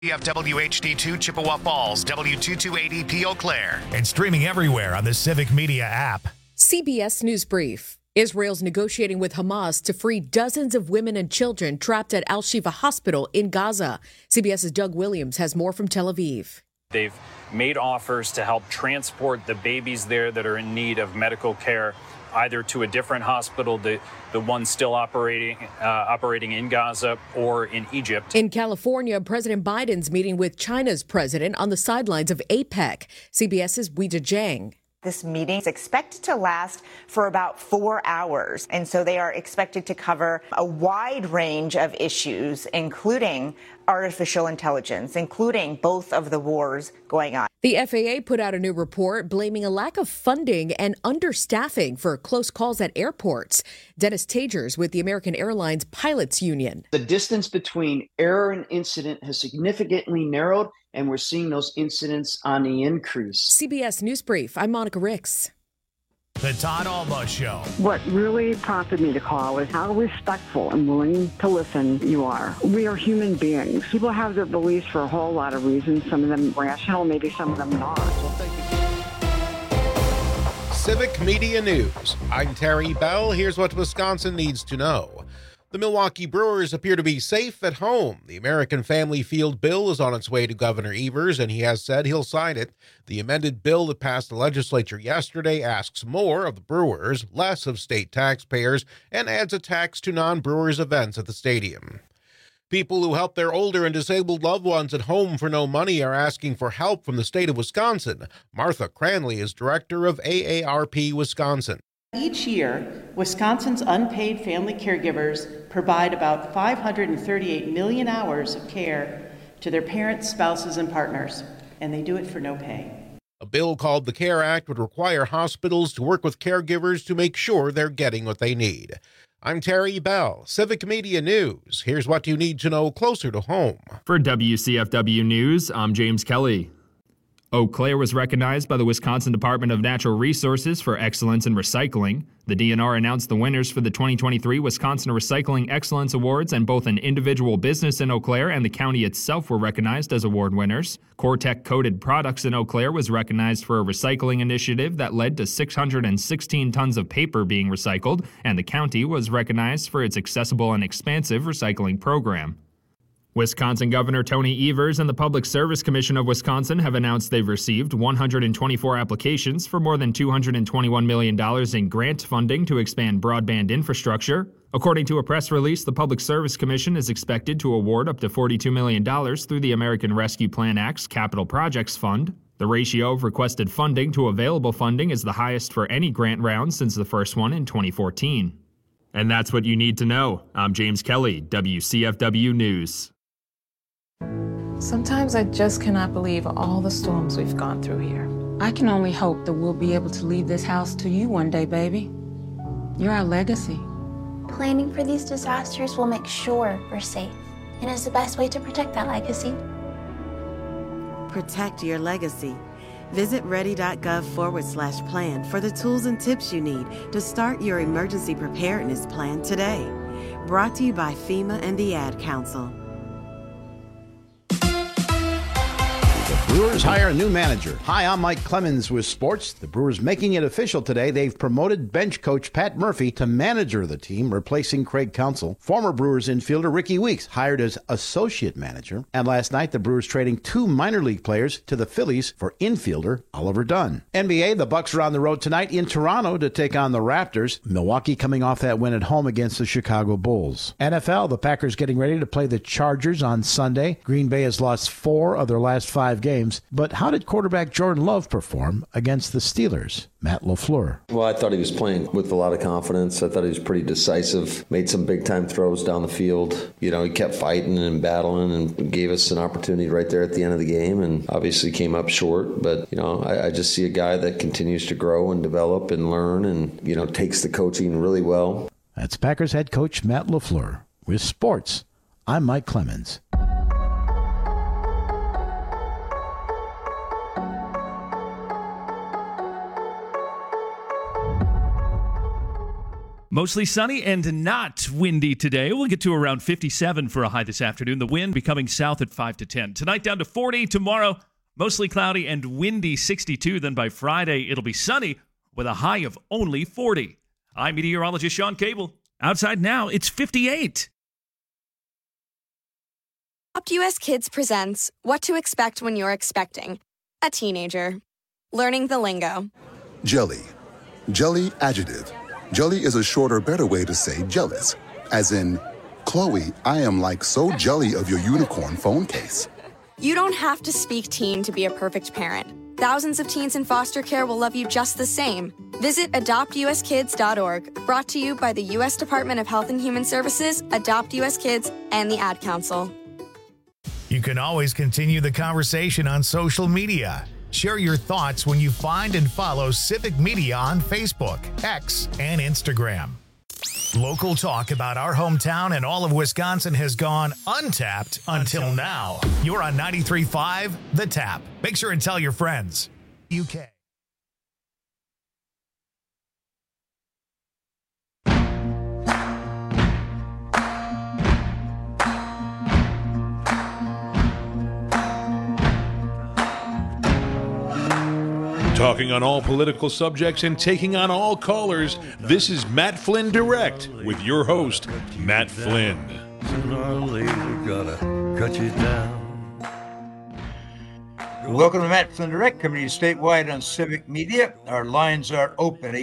CFW HD2 Chippewa Falls, W2280P Eau Claire. And streaming everywhere on the Civic Media app. CBS News Brief. Israel's negotiating with Hamas to free dozens of women and children trapped at Al-Shifa Hospital in Gaza. CBS's Doug Williams has more from Tel Aviv. They've made offers to help transport the babies there that are in need of medical care, either to a different hospital, the one still operating in Gaza, or in Egypt. In California, President Biden's meeting with China's president on the sidelines of APEC. CBS's Weijia Jiang. This meeting is expected to last for about 4 hours, and so they are expected to cover a wide range of issues, including artificial intelligence, including both of the wars going on. The FAA put out a new report blaming a lack of funding and understaffing for close calls at airports. Dennis Tagers with the American Airlines Pilots Union. The distance between error and incident has significantly narrowed, and we're seeing those incidents on the increase. CBS News Brief, I'm Monica Ricks. The Todd Alba Show. What really prompted me to call is how respectful and willing to listen you are. We are human beings. People have their beliefs for a whole lot of reasons, some of them rational, maybe some of them not. Civic Media News. I'm Terry Bell. Here's what Wisconsin needs to know. The Milwaukee Brewers appear to be safe at home. The American Family Field bill is on its way to Governor Evers, and he has said he'll sign it. The amended bill that passed the legislature yesterday asks more of the Brewers, less of state taxpayers, and adds a tax to non-Brewers events at the stadium. People who help their older and disabled loved ones at home for no money are asking for help from the state of Wisconsin. Martha Cranley is director of AARP Wisconsin. Each year, Wisconsin's unpaid family caregivers provide about 538 million hours of care to their parents, spouses, and partners, and they do it for no pay. A bill called the CARE Act would require hospitals to work with caregivers to make sure they're getting what they need. I'm Terry Bell, Civic Media News. Here's what you need to know closer to home. For WCFW News, I'm James Kelly. Eau Claire was recognized by the Wisconsin Department of Natural Resources for excellence in recycling. The DNR announced the winners for the 2023 Wisconsin Recycling Excellence Awards, and both an individual business in Eau Claire and the county itself were recognized as award winners. Cortec Coated Products in Eau Claire was recognized for a recycling initiative that led to 616 tons of paper being recycled, and the county was recognized for its accessible and expansive recycling program. Wisconsin Governor Tony Evers and the Public Service Commission of Wisconsin have announced they've received 124 applications for more than $221 million in grant funding to expand broadband infrastructure. According to a press release, the Public Service Commission is expected to award up to $42 million through the American Rescue Plan Act's Capital Projects Fund. The ratio of requested funding to available funding is the highest for any grant round since the first one in 2014. And that's what you need to know. I'm James Kelly, WCFW News. Sometimes I just cannot believe all the storms we've gone through here. I can only hope that we'll be able to leave this house to you one day, baby. You're our legacy. Planning for these disasters will make sure we're safe, and is the best way to protect that legacy. Protect your legacy. Visit ready.gov/plan for the tools and tips you need to start your emergency preparedness plan today. Brought to you by FEMA and the Ad Council. Brewers hire a new manager. Hi, I'm Mike Clemens with sports. The Brewers making it official today. They've promoted bench coach Pat Murphy to manager of the team, replacing Craig Counsell. Former Brewers infielder Ricky Weeks hired as associate manager. And last night, the Brewers trading 2 minor league players to the Phillies for infielder Oliver Dunn. NBA, the Bucks are on the road tonight in Toronto to take on the Raptors. Milwaukee coming off that win at home against the Chicago Bulls. NFL, the Packers getting ready to play the Chargers on Sunday. Green Bay has lost 4 of their last 5 games. But how did quarterback Jordan Love perform against the Steelers? Matt LaFleur. Well, I thought he was playing with a lot of confidence. I thought he was pretty decisive, made some big-time throws down the field. You know, he kept fighting and battling and gave us an opportunity right there at the end of the game, and obviously came up short. But, you know, I just see a guy that continues to grow and develop and learn and, you know, takes the coaching really well. That's Packers head coach Matt LaFleur. With sports, I'm Mike Clemens. Mostly sunny and not windy today. We'll get to around 57 for a high this afternoon. The wind becoming south at 5 to 10. Tonight down to 40. Tomorrow, mostly cloudy and windy 62. Then by Friday, it'll be sunny with a high of only 40. I'm meteorologist Sean Cable. Outside now, it's 58. Adopt US Kids presents What to Expect When You're Expecting a Teenager. Learning the lingo. Jelly. Jelly adjective. Jelly is a shorter, better way to say jealous. As in, Chloe, I am like so jelly of your unicorn phone case. You don't have to speak teen to be a perfect parent. Thousands of teens in foster care will love you just the same. Visit adoptuskids.org, brought to you by the U.S. Department of Health and Human Services, Adopt U.S. Kids, and the Ad Council. You can always continue the conversation on social media. Share your thoughts when you find and follow Civic Media on Facebook, X, and Instagram. Local talk about our hometown and all of Wisconsin has gone untapped until now. You're on 93.5 The Tap. Make sure and tell your friends. UK. Talking on all political subjects and taking on all callers, this is Matt Flynn Direct with your host, Matt Flynn. Sooner or later, gotta cut you down. Welcome to Matt Flynn Direct, coming to you statewide on Civic Media. Our lines are open,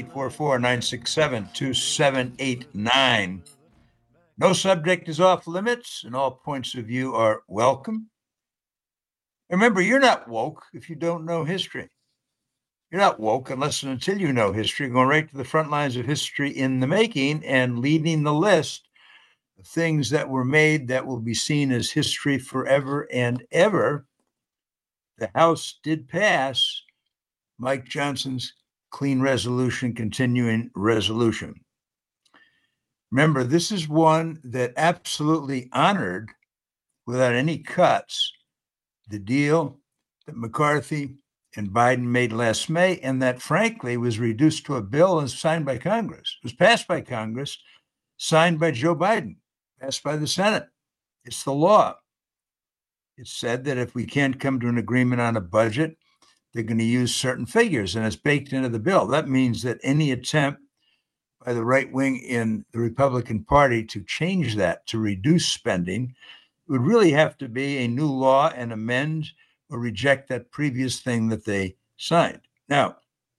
844-967-2789. No subject is off limits, and all points of view are welcome. Remember, you're not woke if you don't know history. You're not woke unless and until you know history, going right to the front lines of history in the making and leading the list of things that were made that will be seen as history forever and ever. The House did pass Mike Johnson's clean resolution, continuing resolution. Remember, this is one that absolutely honored, without any cuts, the deal that McCarthy and Biden made last May, and that, frankly, was reduced to a bill and signed by Congress. It was passed by Congress, signed by Joe Biden, passed by the Senate. It's the law. It's said that if we can't come to an agreement on a budget, they're going to use certain figures, and it's baked into the bill. That means that any attempt by the right wing in the Republican Party to change that, to reduce spending, would really have to be a new law and amend or reject that previous thing that they signed. Now,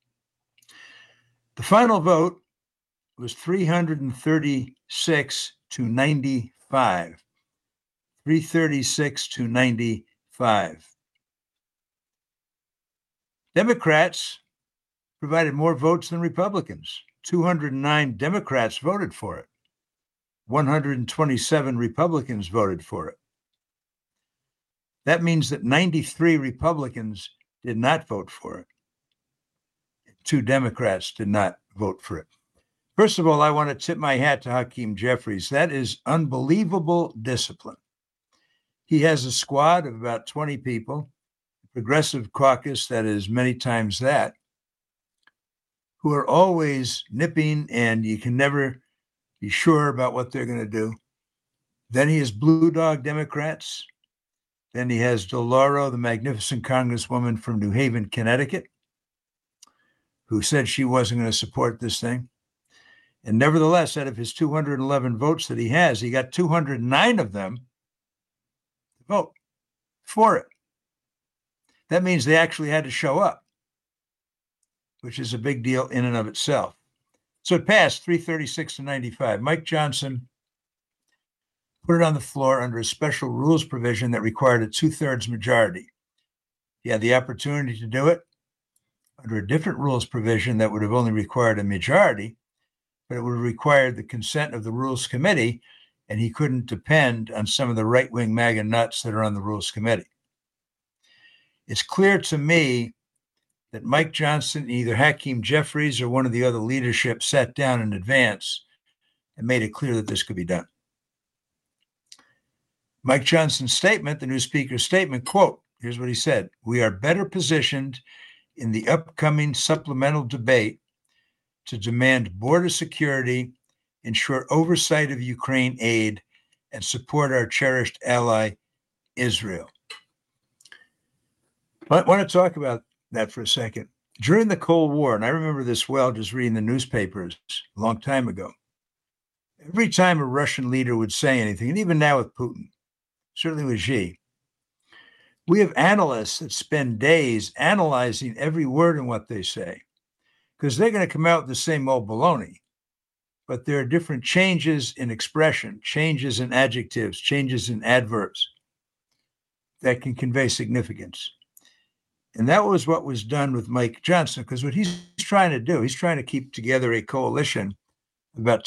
the final vote was 336 to 95. 336 to 95. Democrats provided more votes than Republicans. 209 Democrats voted for it. 127 Republicans voted for it. That means that 93 Republicans did not vote for it. 2 Democrats did not vote for it. First of all, I want to tip my hat to Hakeem Jeffries. That is unbelievable discipline. He has a squad of about 20 people, a progressive caucus that is many times that, who are always nipping, and you can never be sure about what they're going to do. Then he has Blue Dog Democrats. Then he has DeLauro, the magnificent congresswoman from New Haven, Connecticut, who said she wasn't going to support this thing. And nevertheless, out of his 211 votes that he has, he got 209 of them to vote for it. That means they actually had to show up, which is a big deal in and of itself. So it passed 336 to 95. Mike Johnson put it on the floor under a special rules provision that required a 2/3 majority. He had the opportunity to do it under a different rules provision that would have only required a majority, but it would have required the consent of the Rules Committee, and he couldn't depend on some of the right-wing MAGA nuts that are on the Rules Committee. It's clear to me that Mike Johnson, either Hakeem Jeffries or one of the other leadership, sat down in advance and made it clear that this could be done. Mike Johnson's statement, the new speaker's statement, quote, here's what he said: "We are better positioned in the upcoming supplemental debate to demand border security ensure oversight of Ukraine aid, and support our cherished ally, Israel. I want to talk about that for a second. During the Cold War, and I remember this well just reading the newspapers a long time ago, every time a Russian leader would say anything, and even now with Putin, certainly with Xi, we have analysts that spend days analyzing every word in what they say, because they're going to come out with the same old baloney. But there are different changes in expression, changes in adjectives, changes in adverbs that can convey significance. And that was what was done with Mike Johnson, because what he's trying to do, he's trying to keep together a coalition of about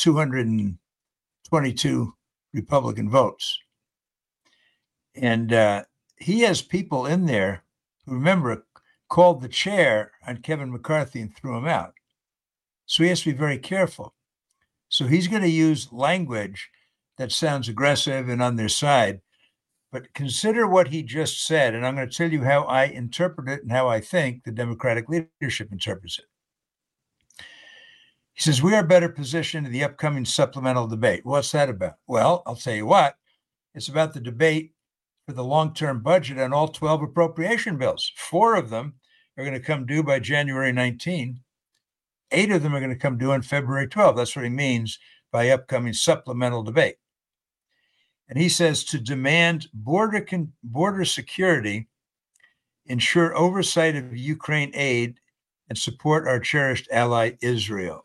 222 Republican votes. And he has people in there who, remember, called the chair on Kevin McCarthy and threw him out. So he has to be very careful. So he's going to use language that sounds aggressive and on their side. But consider what he just said, and I'm going to tell you how I interpret it and how I think the Democratic leadership interprets it. He says, we are better positioned in the upcoming supplemental debate. What's that about? Well, I'll tell you what. It's about the debate for the long-term budget on all 12 appropriation bills. 4 of them are going to come due by January 19. 8 of them are going to come due on February 12. That's what he means by upcoming supplemental debate. And he says to demand border security, ensure oversight of Ukraine aid, and support our cherished ally, Israel.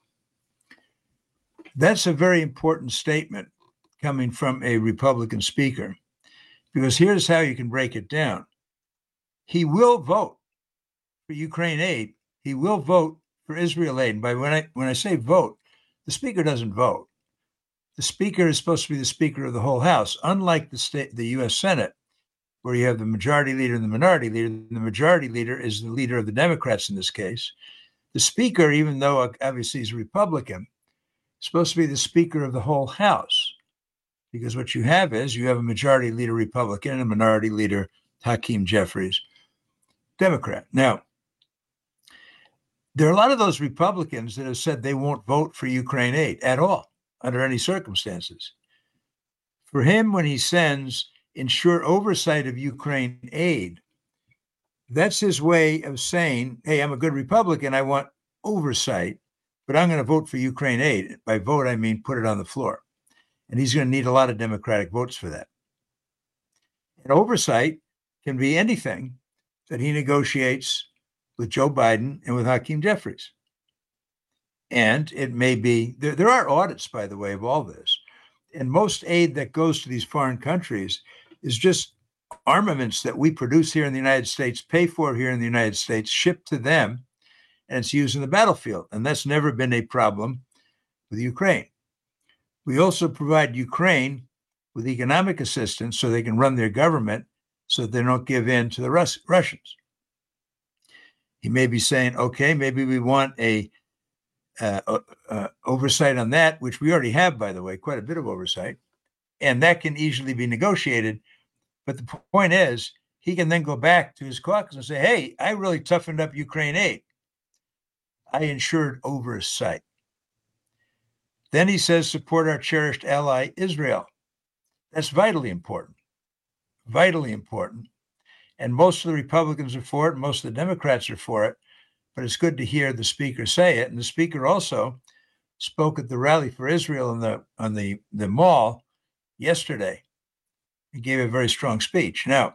That's a very important statement coming from a Republican speaker, because here's how you can break it down. He will vote for Ukraine aid. He will vote for Israel aid. And when I say vote, the speaker doesn't vote. The speaker is supposed to be the speaker of the whole House, unlike the U.S. Senate, where you have the majority leader and the minority leader. The majority leader is the leader of the Democrats in this case. The speaker, even though obviously he's a Republican, is supposed to be the speaker of the whole House, because what you have is you have a majority leader Republican and a minority leader, Hakeem Jeffries, Democrat. Now, there are a lot of those Republicans that have said they won't vote for Ukraine aid at all, under any circumstances. For him, when he sends ensure oversight of Ukraine aid, that's his way of saying, hey, I'm a good Republican, I want oversight, but I'm going to vote for Ukraine aid. By vote, I mean put it on the floor. And he's going to need a lot of Democratic votes for that. And oversight can be anything that he negotiates with Joe Biden and with Hakeem Jeffries. And it may be, there are audits, by the way, of all this. And most aid that goes to these foreign countries is just armaments that we produce here in the United States, pay for here in the United States, shipped to them, and it's used in the battlefield. And that's never been a problem with Ukraine. We also provide Ukraine with economic assistance so they can run their government so that they don't give in to the Russians. He may be saying, okay, maybe we want a oversight on that, which we already have, by the way, quite a bit of oversight, and that can easily be negotiated. But the point is, he can then go back to his caucus and say, hey, I really toughened up Ukraine aid. I ensured oversight. Then he says, support our cherished ally, Israel. That's vitally important, vitally important. And most of the Republicans are for it, and most of the Democrats are for it. But it's good to hear the speaker say it. And the speaker also spoke at the Rally for Israel on the mall yesterday. He gave a very strong speech. Now,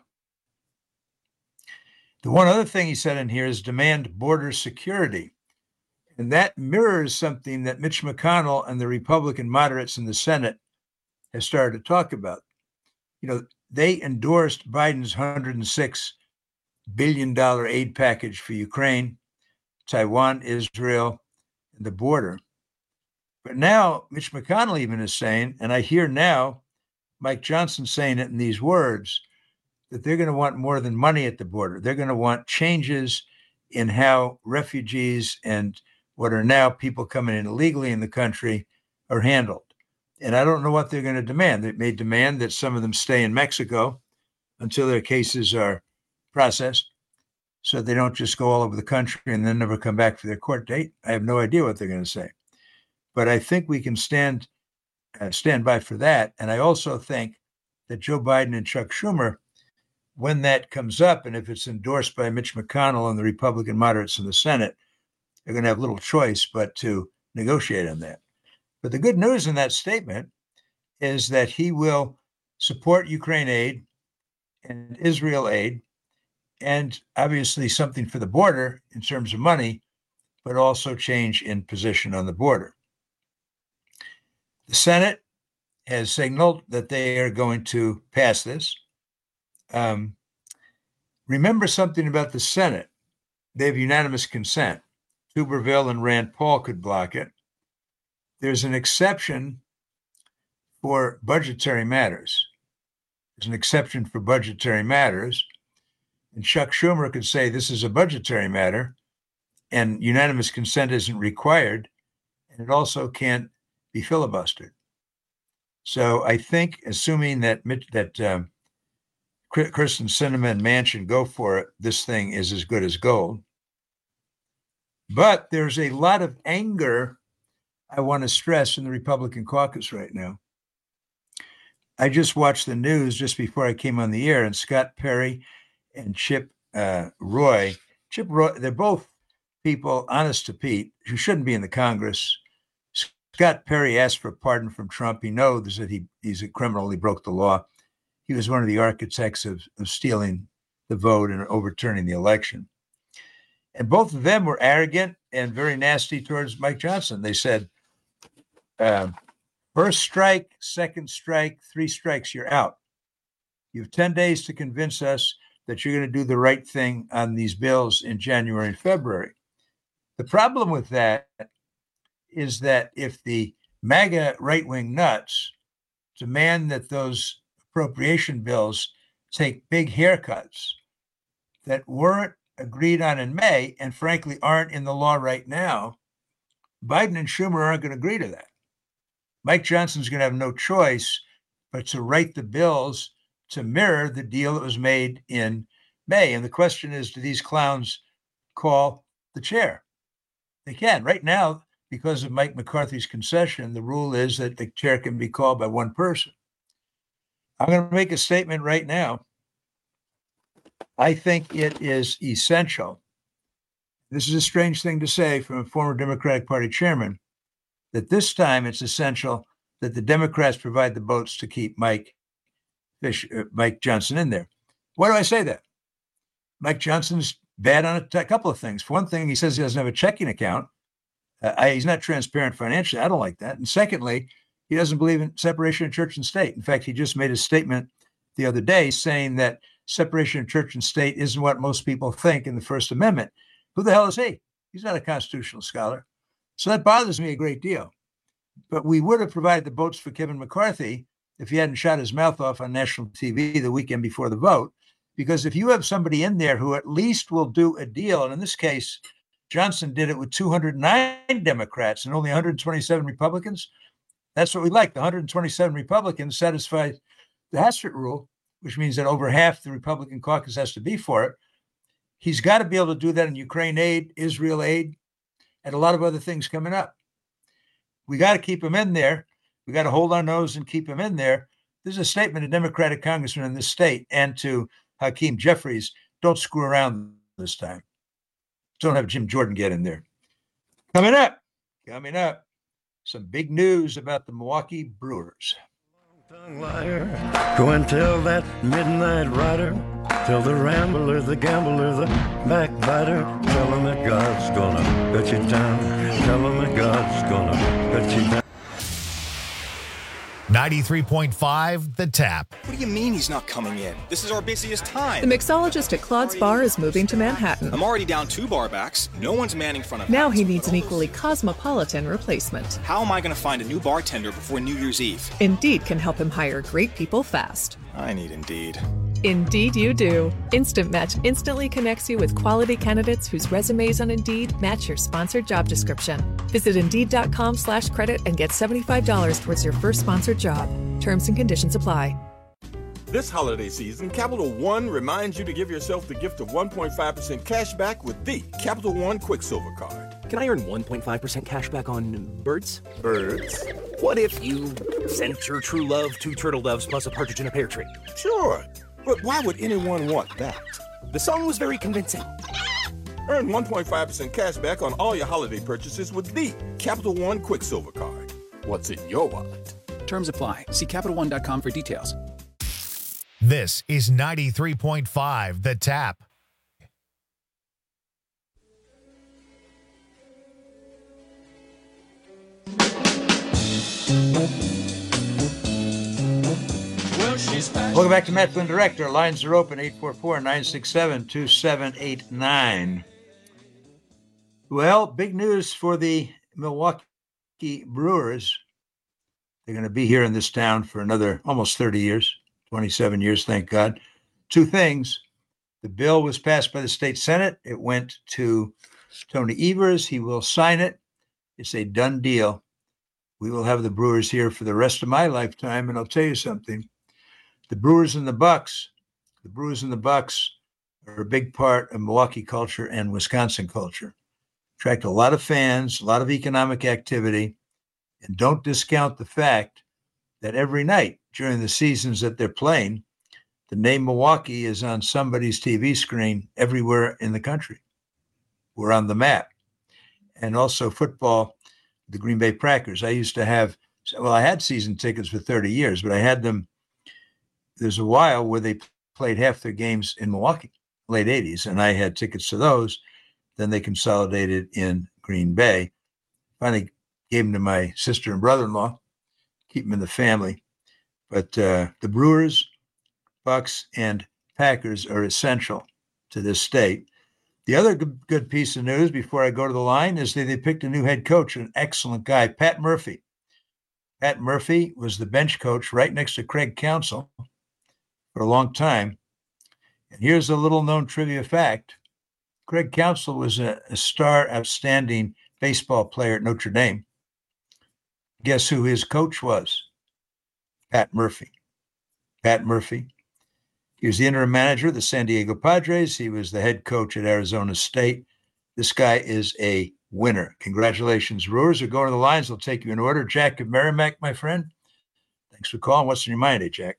the one other thing he said in here is demand border security. And that mirrors something that Mitch McConnell and the Republican moderates in the Senate have started to talk about. You know, they endorsed Biden's $106 billion aid package for Ukraine, Taiwan, Israel, and the border. But now Mitch McConnell even is saying, and I hear now Mike Johnson saying it in these words, that they're going to want more than money at the border. They're going to want changes in how refugees and what are now people coming in illegally in the country are handled. And I don't know what they're going to demand. They may demand that some of them stay in Mexico until their cases are processed, so they don't just go all over the country and then never come back for their court date. I have no idea what they're going to say. But I think we can stand stand by for that. And I also think that Joe Biden and Chuck Schumer, when that comes up, and if it's endorsed by Mitch McConnell and the Republican moderates in the Senate, they're going to have little choice but to negotiate on that. But the good news in that statement is that he will support Ukraine aid and Israel aid, and obviously something for the border in terms of money, but also change in position on the border. The Senate has signaled that they are going to pass this. Remember something about the Senate. They have unanimous consent. Tuberville and Rand Paul could block it. There's an exception for budgetary matters. There's an exception for budgetary matters. And Chuck Schumer could say this is a budgetary matter and unanimous consent isn't required. And it also can't be filibustered. So I think, assuming that Kyrsten Sinema and Manchin go for it, this thing is as good as gold. But there's a lot of anger, I want to stress, in the Republican caucus right now. I just watched the news just before I came on the air, and Scott Perry and Chip Roy, they're both people, honest to Pete, who shouldn't be in the Congress. Scott Perry asked for a pardon from Trump. He knows that he's a criminal. He broke the law. He was one of the architects of stealing the vote and overturning the election. And both of them were arrogant and very nasty towards Mike Johnson. They said, first strike, second strike, 3 strikes, you're out. You have 10 days to convince us that you're going to do the right thing on these bills in January and February. The problem with that is that if the MAGA right-wing nuts demand that those appropriation bills take big haircuts that weren't agreed on in May and frankly aren't in the law right now, Biden and Schumer aren't going to agree to that. Mike Johnson's going to have no choice but to write the bills to mirror the deal that was made in May. And the question is, do these clowns call the chair? They can. Right now, because of Mike McCarthy's concession, the rule is that the chair can be called by one person. I'm going to make a statement right now. I think it is essential. This is a strange thing to say from a former Democratic Party chairman, that this time it's essential that the Democrats provide the votes to keep Mike Johnson in there. Why do I say that? Mike Johnson's bad on a couple of things. For one thing, he says he doesn't have a checking account. He's not transparent financially. I don't like that. And secondly, he doesn't believe in separation of church and state. In fact, he just made a statement the other day saying that separation of church and state isn't what most people think in the First Amendment. Who the hell is he? He's not a constitutional scholar. So that bothers me a great deal. But we would have provided the votes for Kevin McCarthy if he hadn't shot his mouth off on national TV the weekend before the vote. Because if you have somebody in there who at least will do a deal, and in this case, Johnson did it with 209 Democrats and only 127 Republicans. That's what we like. The 127 Republicans satisfy the Hastert rule, which means that over half the Republican caucus has to be for it. He's got to be able to do that in Ukraine aid, Israel aid, and a lot of other things coming up. We got to keep him in there. We got to hold our nose and keep him in there. This is a statement to Democratic congressmen in this state and to Hakeem Jeffries. Don't screw around this time. Don't have Jim Jordan get in there. Coming up, some big news about the Milwaukee Brewers. Liar, go and tell that midnight rider, tell the rambler, the gambler, the backbiter, tell him that God's gonna cut you down, tell him that God's gonna cut you down. 93.5 The Tap. What do you mean he's not coming in? This is our busiest time. The mixologist at Claude's Bar is moving to Manhattan. I'm already down 2 bar backs. No one's manning front of Now he needs an equally cosmopolitan replacement. How am I going to find a new bartender before New Year's Eve? Indeed can help him hire great people fast. I need Indeed. Indeed you do. Instant Match instantly connects you with quality candidates whose resumes on Indeed match your sponsored job description. Visit Indeed.com/credit and get $75 towards your first sponsored job. Terms and conditions apply. This holiday season, Capital One reminds you to give yourself the gift of 1.5% cash back with the Capital One Quicksilver Card. Can I earn 1.5% cash back on birds? Birds? What if you sent your true love 2 turtle doves plus a partridge in a pear tree? Sure, but why would anyone want that? The song was very convincing. Earn 1.5% cash back on all your holiday purchases with the Capital One Quicksilver Card. What's in your wallet? Terms apply. See CapitalOne.com for details. This is 93.5 The Tap. Welcome back to Matt Flynn Direct. Our lines are open, 844-967-2789. Well, big news for the Milwaukee Brewers. They're going to be here in this town for another almost 30 years, 27 years, thank God. 2 things. The bill was passed by the state Senate. It went to Tony Evers. He will sign it. It's a done deal. We will have the Brewers here for the rest of my lifetime, and I'll tell you something. The Brewers and the Bucks are a big part of Milwaukee culture and Wisconsin culture. Attract a lot of fans, a lot of economic activity, and don't discount the fact that every night during the seasons that they're playing, the name Milwaukee is on somebody's TV screen everywhere in the country. We're on the map. And also football, the Green Bay Packers. I had season tickets for 30 years, but I had them. There's a while where they played half their games in Milwaukee, late 80s, and I had tickets to those. Then they consolidated in Green Bay. Finally gave them to my sister and brother-in-law, keep them in the family. But the Brewers, Bucks, and Packers are essential to this state. The other good piece of news before I go to the line is that they picked a new head coach, an excellent guy, Pat Murphy. Pat Murphy was the bench coach right next to Craig Counsell for a long time. And here's a little-known trivia fact. Craig Counsell was a star, outstanding baseball player at Notre Dame. Guess who his coach was? Pat Murphy. Pat Murphy. He was the interim manager of the San Diego Padres. He was the head coach at Arizona State. This guy is a winner. Congratulations, Brewers. Are going to the lines. I'll take you in order. Jack of Merrimack, my friend. Thanks for calling. What's in your mind, Jack?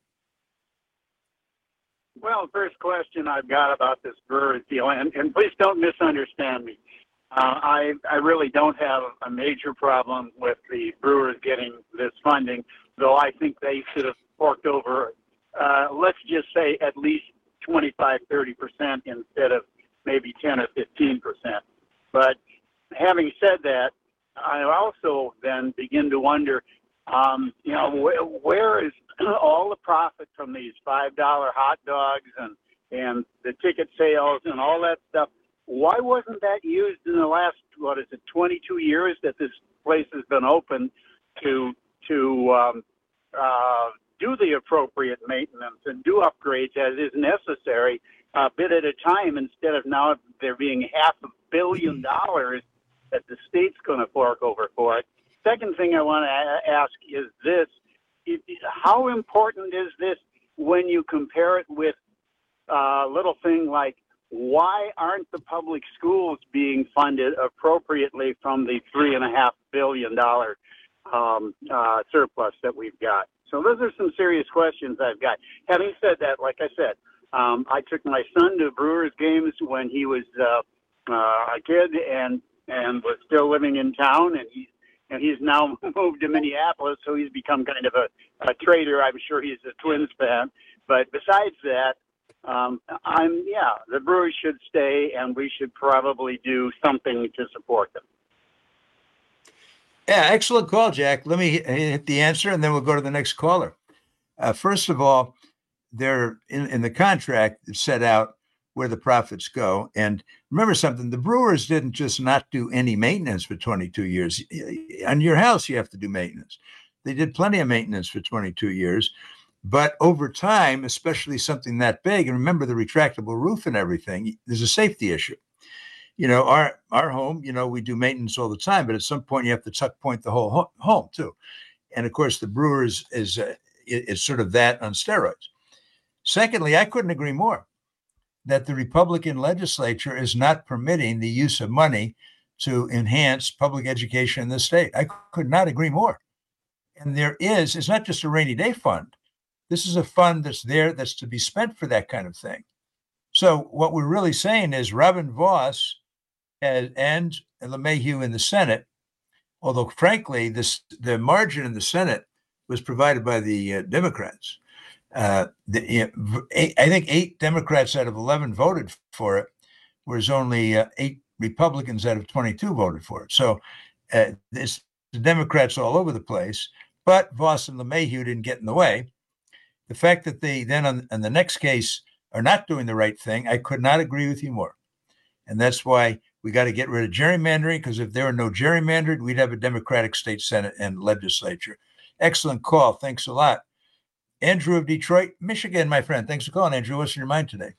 Well, first question I've got about this Brewers deal, and please don't misunderstand me. I really don't have a major problem with the Brewers getting this funding, though I think they should have forked over, let's just say, at least 25, 30% instead of maybe 10 or 15%. But having said that, I also then begin to wonder, where is all the profit from these $5 hot dogs and the ticket sales and all that stuff? Why wasn't that used in the last, 22 years that this place has been open to do the appropriate maintenance and do upgrades as is necessary, a bit at a time, instead of now there being $500 million that the state's going to fork over for it? Second thing I want to ask is this. How important is this when you compare it with a little thing like, why aren't the public schools being funded appropriately from the $3.5 billion surplus that we've got? So those are some serious questions I've got. Having said that, like I said, I took my son to Brewers games when he was a kid and was still living in town, and he's now moved to Minneapolis, so he's become kind of a trader. I'm sure he's a Twins fan. But besides that, the Brewers should stay, and we should probably do something to support them. Yeah, excellent call, Jack. Let me hit the answer, and then we'll go to the next caller. First of all, they're in the contract set out where the profits go. And remember something, the Brewers didn't just not do any maintenance for 22 years. On your house, you have to do maintenance. They did plenty of maintenance for 22 years. But over time, especially something that big, and remember the retractable roof and everything, there's a safety issue. Our home, we do maintenance all the time, but at some point you have to tuck point the whole home too. And of course, the Brewers is sort of that on steroids. Secondly, I couldn't agree more that the Republican legislature is not permitting the use of money to enhance public education in this state. I could not agree more. And it's not just a rainy day fund. This is a fund that's there that's to be spent for that kind of thing. So what we're really saying is Robin Vos and LeMahieu in the Senate, although frankly, the margin in the Senate was provided by the Democrats. I think 8 Democrats out of 11 voted for it, whereas only 8 Republicans out of 22 voted for it. So it's the Democrats all over the place, but Vos and LeMahieu didn't get in the way. The fact that they then on the next case are not doing the right thing, I could not agree with you more. And that's why we got to get rid of gerrymandering, because if there were no gerrymandered, we'd have a Democratic state Senate and legislature. Excellent call. Thanks a lot. Andrew of Detroit, Michigan, my friend. Thanks for calling, Andrew. What's in your mind today?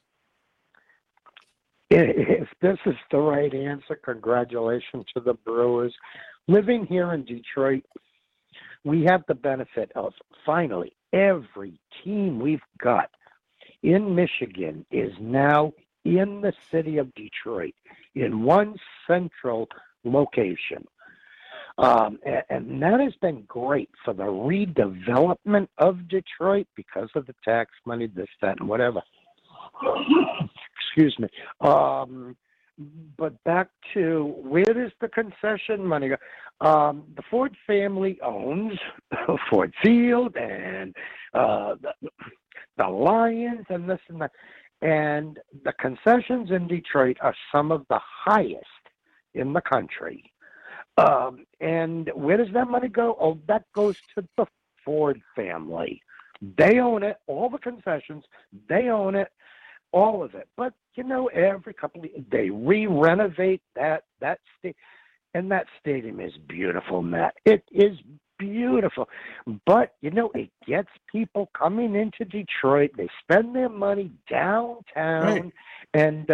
If this is the right answer, congratulations to the Brewers. Living here in Detroit, we have the benefit of finally every team we've got in Michigan is now in the city of Detroit in one central location. And that has been great for the redevelopment of Detroit because of the tax money, this, that, and whatever. Excuse me. But back to where does the concession money go? The Ford family owns Ford Field and the Lions and this and that. And the concessions in Detroit are some of the highest in the country. And where does that money go? Oh, that goes to the Ford family. They own it, all the concessions. They own it, all of it. But, every couple of years, they re-renovate that stadium. And that stadium is beautiful, Matt. It is beautiful. But, it gets people coming into Detroit. They spend their money downtown. Right. And,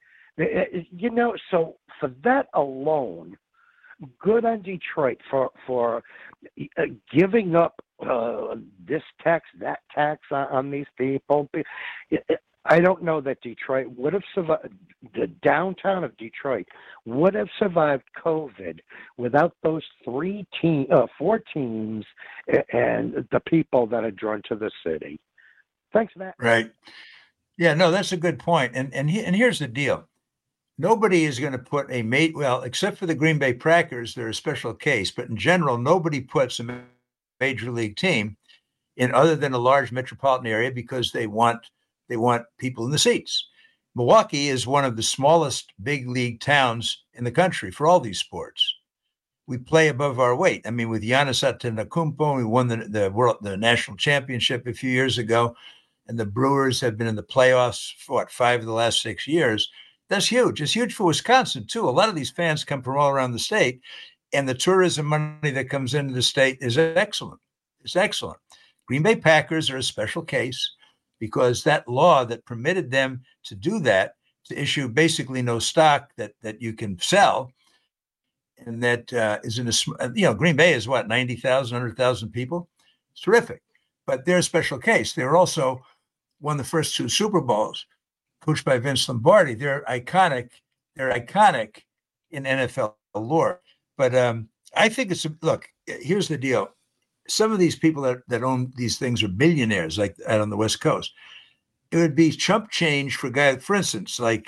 so for that alone, good on Detroit for giving up this tax, that tax on these people. I don't know that Detroit would have survived, the downtown of Detroit would have survived COVID without those 4 teams and the people that are drawn to the city. Thanks, Matt. Right. Yeah, no, that's a good point. And here's the deal. Nobody is going to put except for the Green Bay Packers, they're a special case, but in general, nobody puts a major league team in other than a large metropolitan area because they want people in the seats. Milwaukee is one of the smallest big league towns in the country for all these sports. We play above our weight. I mean, with Giannis Antetokounmpo, we won the national championship a few years ago, and the Brewers have been in the playoffs for 5 of the last 6 years. That's huge. It's huge for Wisconsin, too. A lot of these fans come from all around the state, and the tourism money that comes into the state is excellent. It's excellent. Green Bay Packers are a special case because that law that permitted them to do that, to issue basically no stock that you can sell, and that is in Green Bay is what, 90,000, 100,000 people? It's terrific. But they're a special case. They're also won the first 2 Super Bowls, coached by Vince Lombardi. They're iconic in NFL lore. But I think look, here's the deal. Some of these people that own these things are billionaires, like out on the West Coast. It would be chump change for guys, for instance, like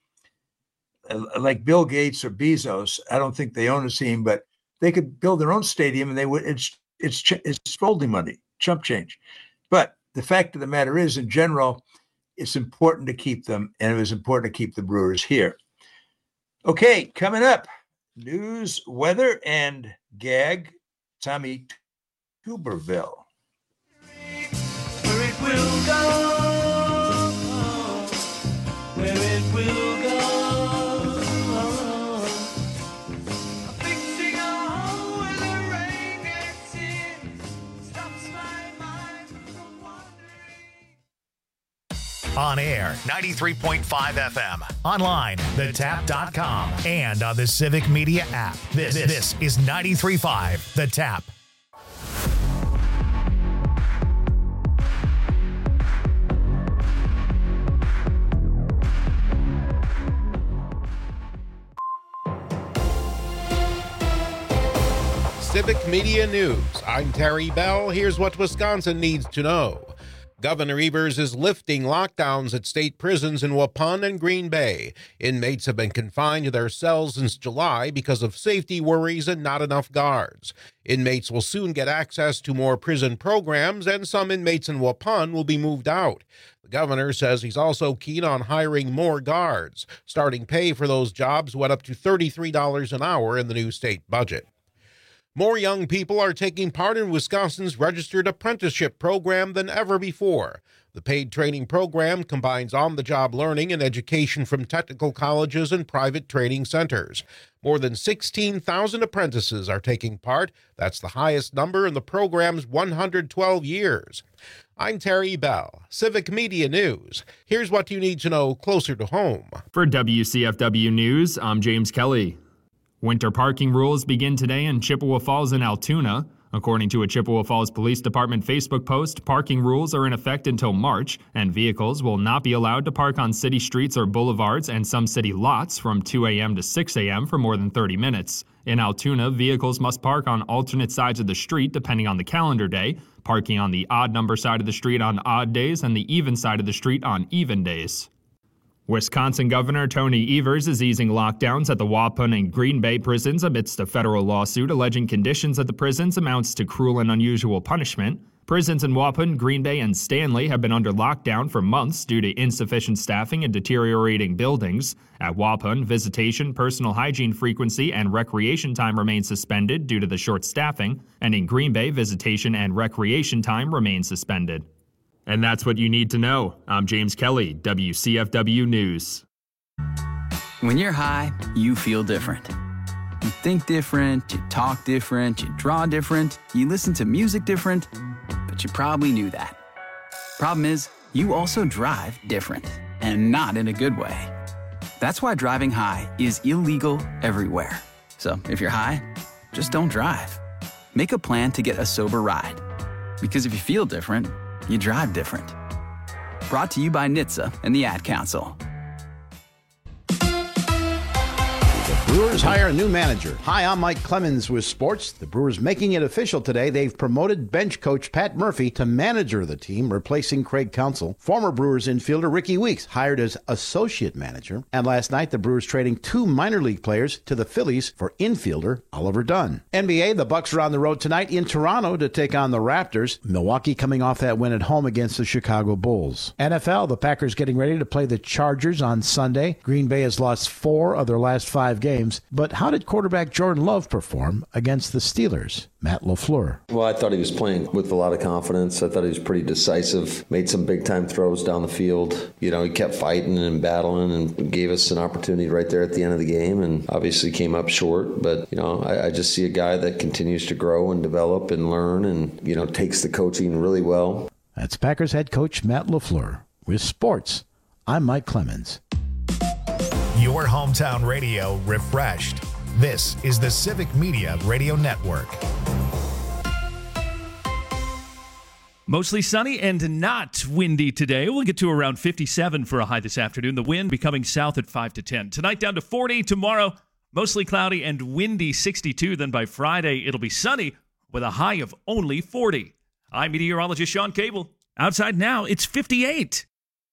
Bill Gates or Bezos. I don't think they own a team, but they could build their own stadium, and they would. It's folding money, chump change. But the fact of the matter is, in general, it's important to keep them, and it was important to keep the Brewers here. Okay, coming up, news, weather, and gag. Tommy Tuberville. Where it will go, where it will go. Fixing a hole where the rain gets in, stops my mind from wandering. On air, 93.5 FM. Online, thetap.com. And on the Civic Media app. This is 93.5 The Tap. Civic Media News. I'm Terry Bell. Here's what Wisconsin needs to know. Governor Evers is lifting lockdowns at state prisons in Waupun and Green Bay. Inmates have been confined to their cells since July because of safety worries and not enough guards. Inmates will soon get access to more prison programs, and some inmates in Waupun will be moved out. The governor says he's also keen on hiring more guards. Starting pay for those jobs went up to $33 an hour in the new state budget. More young people are taking part in Wisconsin's registered apprenticeship program than ever before. The paid training program combines on-the-job learning and education from technical colleges and private training centers. More than 16,000 apprentices are taking part. That's the highest number in the program's 112 years. I'm Terry Bell, Civic Media News. Here's what you need to know closer to home. For WCFW News, I'm James Kelly. Winter parking rules begin today in Chippewa Falls and Altoona. According to a Chippewa Falls Police Department Facebook post, parking rules are in effect until March, and vehicles will not be allowed to park on city streets or boulevards and some city lots from 2 a.m. to 6 a.m. for more than 30 minutes. In Altoona, vehicles must park on alternate sides of the street depending on the calendar day, parking on the odd number side of the street on odd days and the even side of the street on even days. Wisconsin Governor Tony Evers is easing lockdowns at the Waupun and Green Bay prisons amidst a federal lawsuit alleging conditions at the prisons amounts to cruel and unusual punishment. Prisons in Waupun, Green Bay, and Stanley have been under lockdown for months due to insufficient staffing and deteriorating buildings. At Waupun, visitation, personal hygiene frequency, and recreation time remain suspended due to the short staffing, and in Green Bay, visitation and recreation time remain suspended. And that's what you need to know. I'm James Kelly, WCFW News. When you're high, you feel different. You think different, you talk different, you draw different, you listen to music different, but you probably knew that. Problem is, you also drive different, and not in a good way. That's why driving high is illegal everywhere. So if you're high, just don't drive. Make a plan to get a sober ride. Because if you feel different, you drive different. Brought to you by NHTSA and the Ad Council. Brewers hire a new manager. Hi, I'm Mike Clemens with sports. The Brewers making it official today. They've promoted bench coach Pat Murphy to manager of the team, replacing Craig Counsell. Former Brewers infielder Ricky Weeks hired as associate manager. And last night, the Brewers trading 2 minor league players to the Phillies for infielder Oliver Dunn. NBA, the Bucks are on the road tonight in Toronto to take on the Raptors. Milwaukee coming off that win at home against the Chicago Bulls. NFL, the Packers getting ready to play the Chargers on Sunday. Green Bay has lost 4 of their last 5 games. But how did quarterback Jordan Love perform against the Steelers? Matt LaFleur. Well, I thought he was playing with a lot of confidence. I thought he was pretty decisive, made some big-time throws down the field. You know, he kept fighting and battling and gave us an opportunity right there at the end of the game, and obviously came up short. But, you know, I just see a guy that continues to grow and develop and learn and, you know, takes the coaching really well. That's Packers head coach Matt LaFleur. With sports, I'm Mike Clemens. Your hometown radio refreshed. This is the Civic Media Radio Network. Mostly sunny and not windy today. We'll get to around 57 for a high this afternoon. The wind becoming south at 5 to 10. Tonight down to 40. Tomorrow, mostly cloudy and windy 62. Then by Friday, it'll be sunny with a high of only 40. I'm meteorologist Sean Cable. Outside now, it's 58.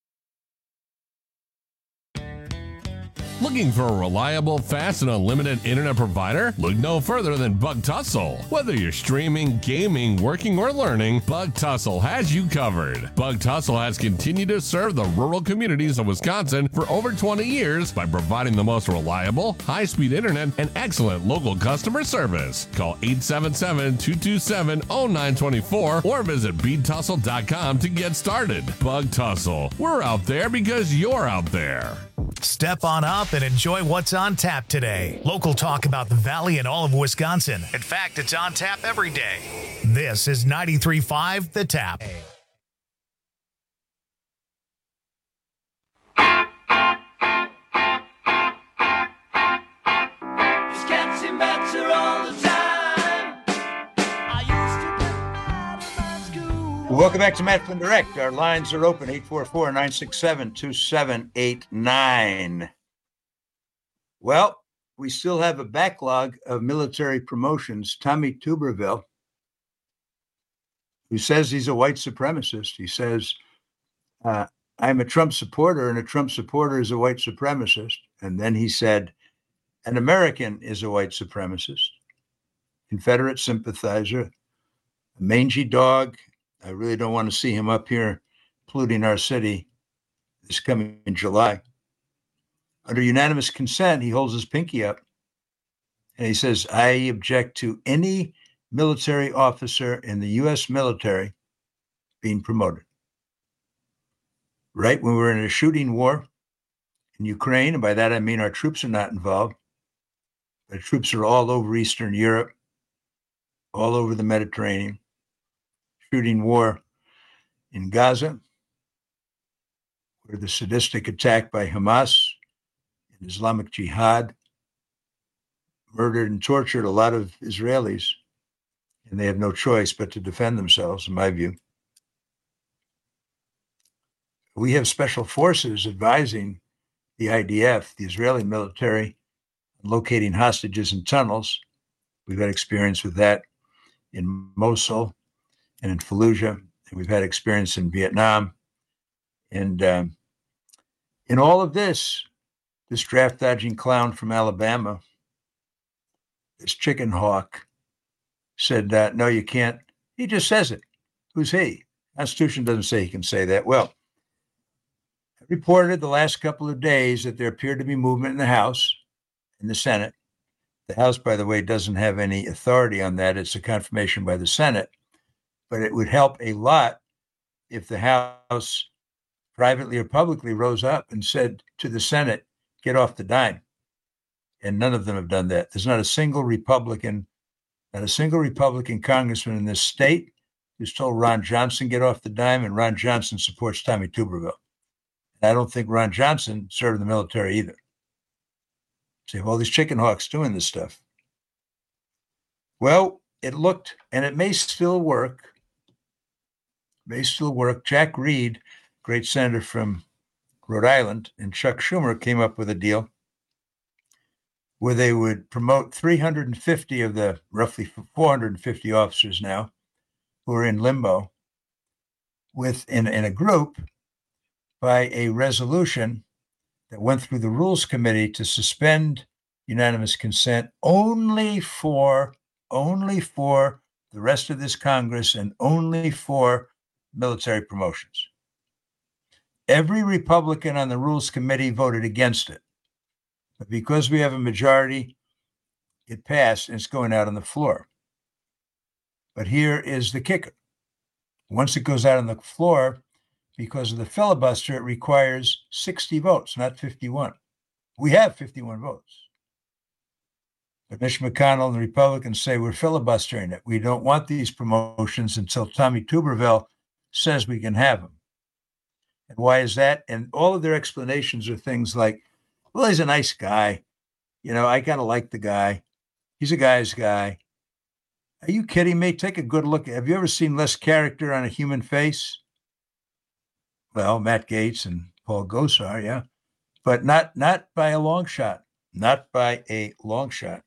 Looking for a reliable, fast, and unlimited internet provider? Look no further than Bug Tussle. Whether you're streaming, gaming, working, or learning, Bug Tussle has you covered. Bug Tussle has continued to serve the rural communities of Wisconsin for over 20 years by providing the most reliable, high-speed internet and excellent local customer service. Call 877-227-0924 or visit BeatTussle.com to get started. Bug Tussle. We're out there because you're out there. Step on up and enjoy what's on tap today. Local talk about the Valley and all of Wisconsin. In fact, it's on tap every day. This is 93.5 The Tap. Welcome back to Matt Flynn Direct. Our lines are open, 844-967-2789. Well, we still have a backlog of military promotions. Tommy Tuberville, who says he's a white supremacist, he says, I'm a Trump supporter, and a Trump supporter is a white supremacist. And then he said, an American is a white supremacist, Confederate sympathizer, a mangy dog. I really don't want to see him up here polluting our city this coming in July. Under unanimous consent, he holds his pinky up and he says, I object to any military officer in the U.S. military being promoted. Right when we're in a shooting war in Ukraine, and by that I mean our troops are not involved, the troops are all over Eastern Europe, all over the Mediterranean, shooting war in Gaza, where the sadistic attack by Hamas and Islamic Jihad murdered and tortured a lot of Israelis, and they have no choice but to defend themselves, in my view. We have special forces advising the IDF, the Israeli military, on locating hostages in tunnels. We've had experience with that in Mosul and in Fallujah, and we've had experience in Vietnam. And in all of this draft dodging clown from Alabama, this chicken hawk, said, no, you can't. He just says it. Who's he? Constitution doesn't say he can say that. Well, I reported the last couple of days that there appeared to be movement in the House, in the Senate. The House, by the way, doesn't have any authority on that. It's a confirmation by the Senate. But it would help a lot if the House, privately or publicly, rose up and said to the Senate, get off the dime. And none of them have done that. There's not a single Republican congressman in this state who's told Ron Johnson, get off the dime, and Ron Johnson supports Tommy Tuberville. And I don't think Ron Johnson served in the military either. Say, well, these chicken hawks doing this stuff. Well, it looked, and it may still work. Jack Reed, great senator from Rhode Island, and Chuck Schumer came up with a deal where they would promote 350 of the roughly 450 officers now who are in limbo in a group by a resolution that went through the Rules Committee to suspend unanimous consent only for the rest of this Congress and only for military promotions. Every Republican on the Rules Committee voted against it. But because we have a majority, it passed and it's going out on the floor. But here is the kicker. Once it goes out on the floor, because of the filibuster, it requires 60 votes, not 51. We have 51 votes. But Mitch McConnell and the Republicans say we're filibustering it. We don't want these promotions until Tommy Tuberville says we can have them. And why is that? And all of their explanations are things like, well, he's a nice guy. You know, I kind of like the guy. He's a guy's guy. Are you kidding me? Take a good look. Have you ever seen less character on a human face? Well, Matt Gaetz and Paul Gosar, yeah. But not by a long shot. Not by a long shot.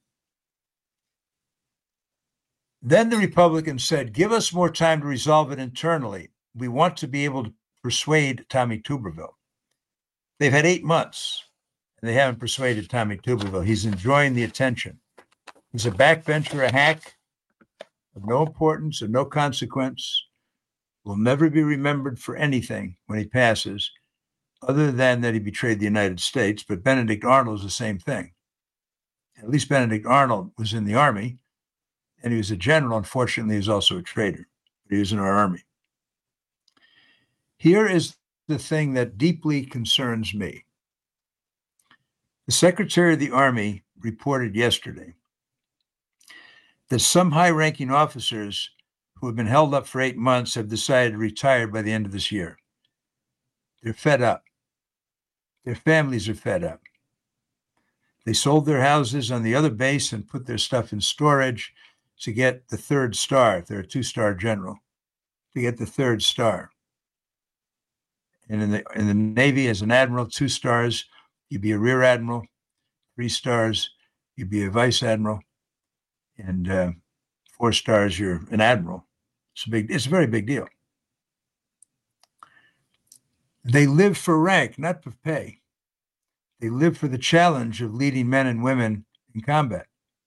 Then the Republicans said, give us more time to resolve it internally. We want to be able to persuade Tommy Tuberville. They've had 8 months, and they haven't persuaded Tommy Tuberville. He's enjoying the attention. He's a backbencher, a hack of no importance, of no consequence, will never be remembered for anything when he passes, other than that he betrayed the United States. But Benedict Arnold is the same thing. At least Benedict Arnold was in the Army, and he was a general. Unfortunately, he was also a traitor. But he was in our Army. Here is the thing that deeply concerns me. The Secretary of the Army reported yesterday that some high-ranking officers who have been held up for 8 months have decided to retire by the end of this year. They're fed up. Their families are fed up. They sold their houses on the other base and put their stuff in storage to get the 3rd star, if they're a 2-star general, to get the 3rd star. And in the Navy, as an admiral, 2 stars, you'd be a rear admiral. 3 stars, you'd be a vice admiral, and 4 stars, you're an admiral. It's a very big deal. They live for rank, not for pay. They live for the challenge of leading men and women in combat.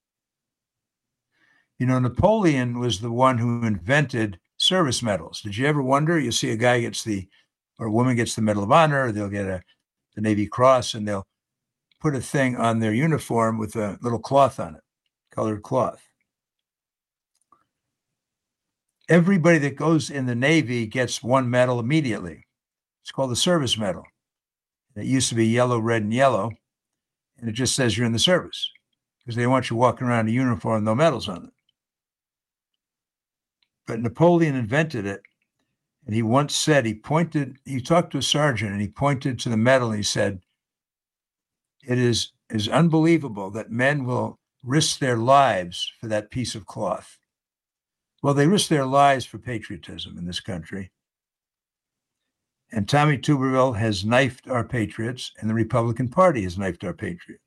You know, Napoleon was the one who invented service medals. Did you ever wonder? You see a guy or a woman gets the Medal of Honor, or they'll get the Navy Cross, and they'll put a thing on their uniform with a little cloth on it, colored cloth. Everybody that goes in the Navy gets one medal immediately. It's called the service medal. It used to be yellow, red, and yellow, and it just says you're in the service because they want you walking around in a uniform with no medals on it. But Napoleon invented it, and he once said, he talked to a sergeant, and he pointed to the medal, and he said, it is unbelievable that men will risk their lives for that piece of cloth. Well, they risk their lives for patriotism in this country. And Tommy Tuberville has knifed our patriots, and the Republican Party has knifed our patriots.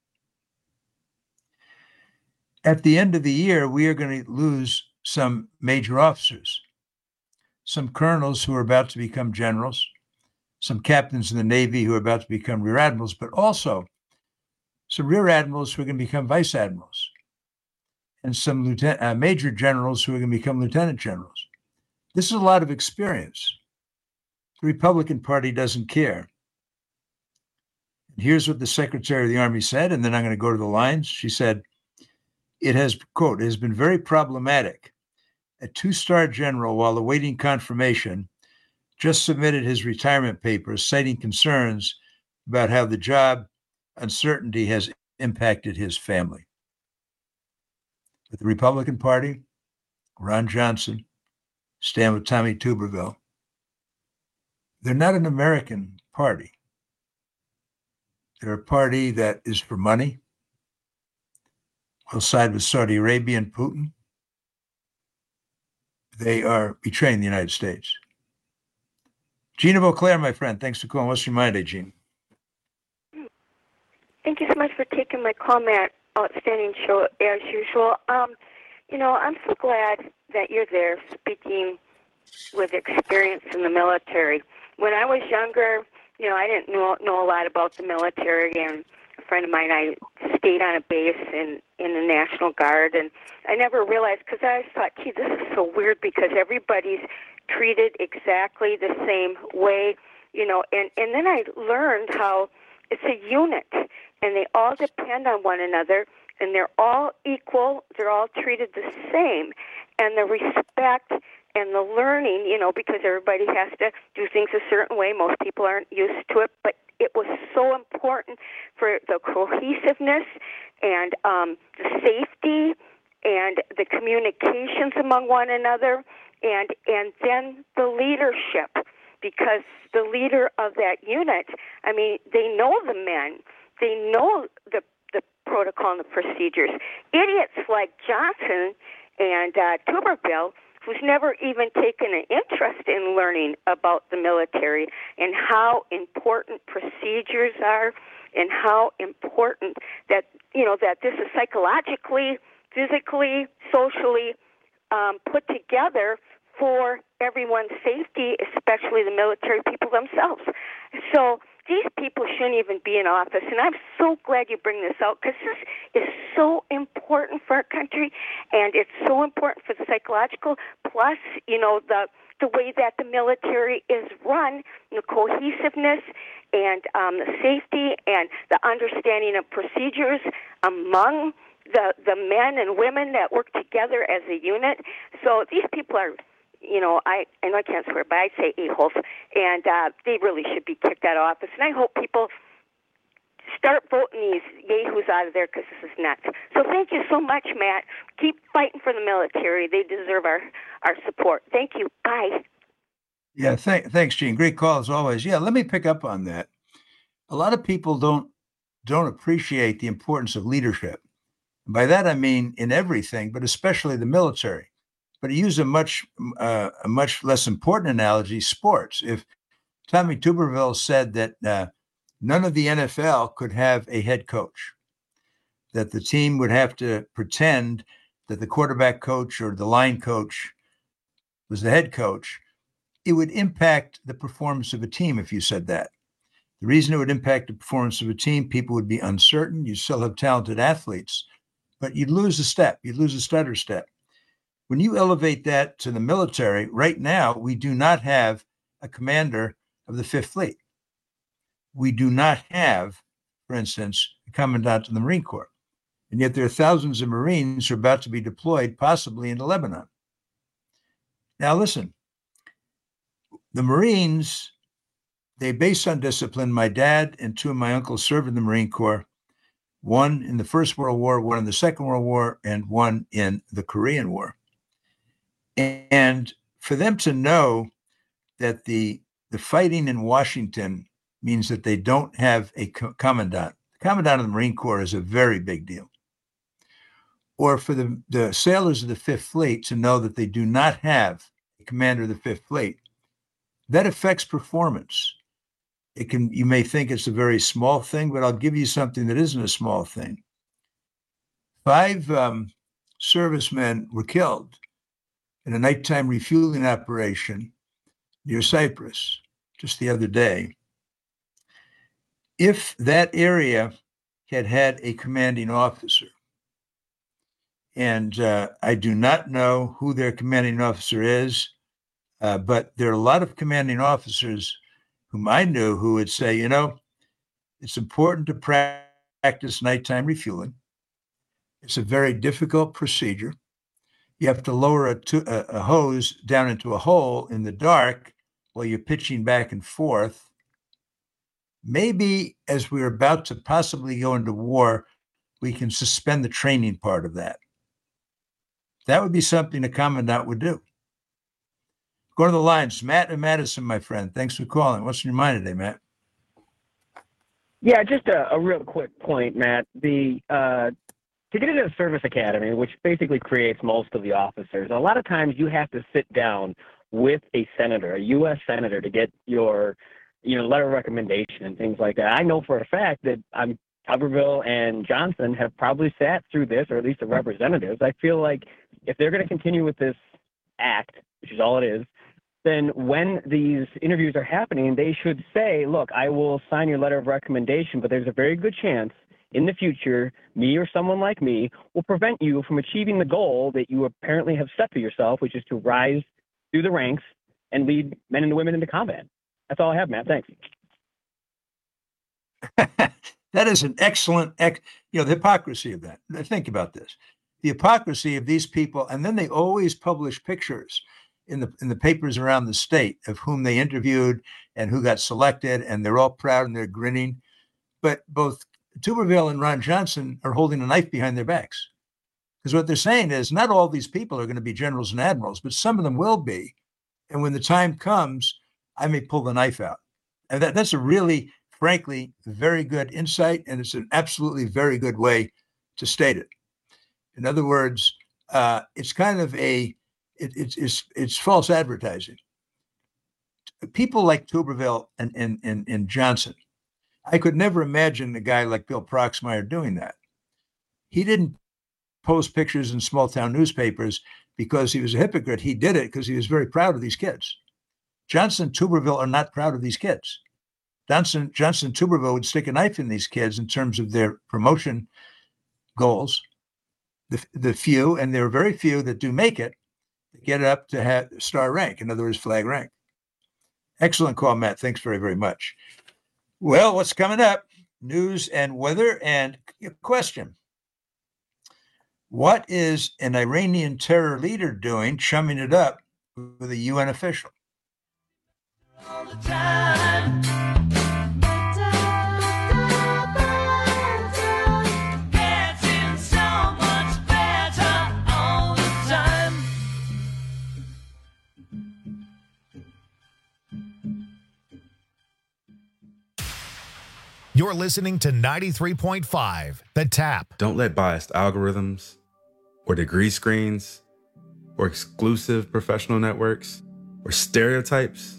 At the end of the year, we are going to lose some major officers, some colonels who are about to become generals, some captains in the Navy who are about to become rear admirals, but also some rear admirals who are going to become vice admirals, and some major generals who are going to become lieutenant generals. This is a lot of experience. The Republican Party doesn't care. And here's what the Secretary of the Army said, and then I'm going to go to the lines. She said, it has, quote, it has been very problematic. A 2-star general, while awaiting confirmation, just submitted his retirement papers, citing concerns about how the job uncertainty has impacted his family. But the Republican Party, Ron Johnson, stand with Tommy Tuberville. They're not an American party. They're a party that is for money. Will side with Saudi Arabia and Putin. They are betraying the United States. Gene of Eau Claire, my friend, thanks for calling. What's your mind, Gene? Thank you so much for taking my call, Matt. Outstanding show as usual. I'm so glad that you're there speaking with experience in the military. When I was younger, I didn't know a lot about the military, and a friend of mine, I stayed on a base in the National Guard, and I never realized, because I thought, gee, this is so weird because everybody's treated exactly the same way, and then I learned how it's a unit, and they all depend on one another, and they're all equal, they're all treated the same, and the respect and the learning, because everybody has to do things a certain way. Most people aren't used to it, but it was so important for the cohesiveness and the safety and the communications among one another, and then the leadership, because the leader of that unit, they know the men, they know the protocol and the procedures. Idiots like Johnson and Tuberville, who's never even taken an interest in learning about the military and how important procedures are, and how important that that this is psychologically, physically, socially put together for everyone's safety, especially the military people themselves. So these people shouldn't even be in office, and I'm so glad you bring this out, because this is so important for our country, and it's so important for the psychological, plus, the way that the military is run, the cohesiveness and the safety and the understanding of procedures among the men and women that work together as a unit. So these people are, I know I can't swear, but I'd say a-holes, and they really should be kicked out of office. And I hope people start voting these yahoos out of there, because this is nuts. So thank you so much, Matt. Keep fighting for the military. They deserve our support. Thank you. Bye. Yeah, thanks, Gene. Great call as always. Yeah, let me pick up on that. A lot of people don't appreciate the importance of leadership. By that I mean in everything, but especially the military. But to use a much less important analogy, sports. If Tommy Tuberville said that none of the NFL could have a head coach, that the team would have to pretend that the quarterback coach or the line coach was the head coach, it would impact the performance of a team if you said that. The reason it would impact the performance of a team, people would be uncertain. You still have talented athletes, but you'd lose a step. You'd lose a stutter step. When you elevate that to the military, right now, we do not have a commander of the Fifth Fleet. We do not have, for instance, a commandant of the Marine Corps. And yet there are thousands of Marines who are about to be deployed, possibly into Lebanon. Now, listen, the Marines, they base on discipline. My dad and two of my uncles served in the Marine Corps, one in the First World War, one in the Second World War, and one in the Korean War. And for them to know that the fighting in Washington means that they don't have a commandant. The commandant of the Marine Corps is a very big deal. Or for the sailors of the Fifth Fleet to know that they do not have a commander of the Fifth Fleet, that affects performance. You may think it's a very small thing, but I'll give you something that isn't a small thing. 5 servicemen were killed in a nighttime refueling operation near Cyprus just the other day. If that area had had a commanding officer, and I do not know who their commanding officer is, but there are a lot of commanding officers whom I knew who would say, you know, it's important to practice nighttime refueling. It's a very difficult procedure. You have to lower a hose down into a hole in the dark while you're pitching back and forth. Maybe as we're about to possibly go into war, we can suspend the training part of that. That would be something a commandant would do. Go to the lines. Matt and Madison, my friend. Thanks for calling. What's in your mind today, Matt? Yeah, just a real quick point, Matt. To get into the service academy, which basically creates most of the officers, a lot of times you have to sit down with a senator, a U.S. senator, to get your, letter of recommendation and things like that. I know for a fact that Tuberville and Johnson have probably sat through this, or at least the representatives. I feel like if they're going to continue with this act, which is all it is, then when these interviews are happening, they should say, look, I will sign your letter of recommendation, but there's a very good chance in the future, me or someone like me will prevent you from achieving the goal that you apparently have set for yourself, which is to rise through the ranks and lead men and women into combat. That's all I have, Matt. Thanks. That is an excellent, the hypocrisy of that. Think about this. The hypocrisy of these people, and then they always publish pictures in the papers around the state of whom they interviewed and who got selected, and they're all proud and they're grinning. But both Tuberville and Ron Johnson are holding a knife behind their backs. Because what they're saying is not all these people are going to be generals and admirals, but some of them will be. And when the time comes, I may pull the knife out. And that's a really, frankly, very good insight, and it's an absolutely very good way to state it. In other words, it's kind of it's false advertising. People like Tuberville and Johnson, I could never imagine a guy like Bill Proxmire doing that. He didn't post pictures in small town newspapers because he was a hypocrite. He did it because he was very proud of these kids. Johnson and Tuberville are not proud of these kids. Johnson and Tuberville would stick a knife in these kids in terms of their promotion goals. The few, and there are very few that do make it, get up to have star rank. In other words, flag rank. Excellent call, Matt. Thanks very, very much. Well, what's coming up? News and weather, and a question. What is an Iranian terror leader doing, chumming it up with a UN official? All the time. Getting so much better all the time. You're listening to 93.5, The Tap. Don't let biased algorithms or degree screens or exclusive professional networks or stereotypes.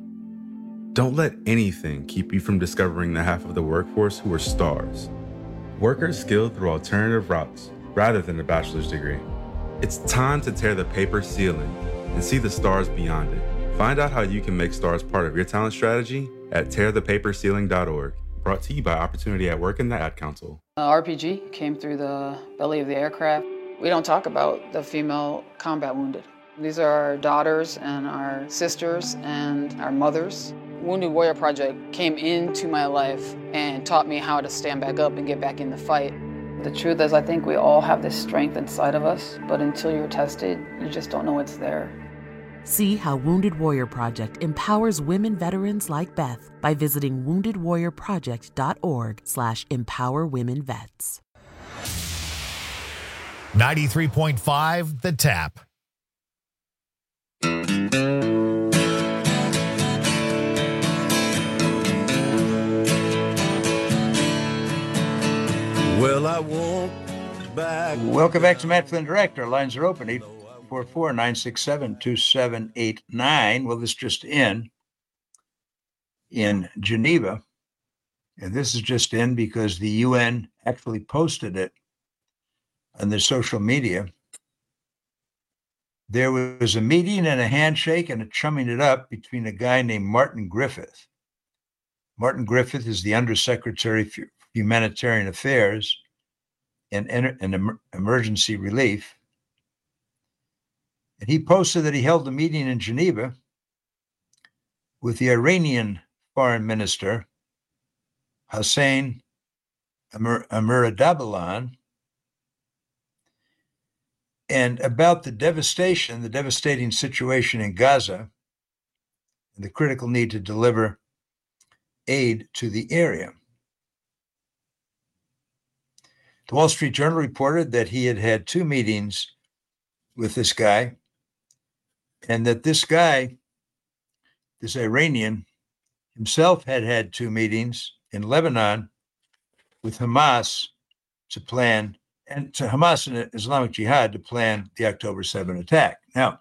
Don't let anything keep you from discovering the half of the workforce who are stars. Workers skilled through alternative routes rather than a bachelor's degree. It's time to tear the paper ceiling and see the stars beyond it. Find out how you can make stars part of your talent strategy at tearthepaperceiling.org. Brought to you by Opportunity at Work and the Ad Council. RPG came through the belly of the aircraft. We don't talk about the female combat wounded. These are our daughters and our sisters and our mothers. Wounded Warrior Project came into my life and taught me how to stand back up and get back in the fight. The truth is, I think we all have this strength inside of us, but until you're tested, you just don't know it's there. See how Wounded Warrior Project empowers women veterans like Beth by visiting woundedwarriorproject.org/empowerwomenvets. 93.5 The Tap. Well, I won't back. Welcome back to Matt Flynn Direct. Our lines are open, 844-967-2789. Well, this just in Geneva, and this is just in because the UN actually posted it on their social media. There was a meeting and a handshake and a chumming it up between a guy named Martin Griffith. Martin Griffith is the Undersecretary for Humanitarian Affairs and Emergency Relief. And he posted that he held a meeting in Geneva with the Iranian Foreign Minister, Hossein Amiradablan, and about the devastating situation in Gaza, and the critical need to deliver aid to the area. The Wall Street Journal reported that he had had 2 meetings with this guy, and that this guy, this Iranian, himself had had 2 meetings in Lebanon with Hamas to plan, and to Hamas and Islamic Jihad to plan the October 7 attack. Now,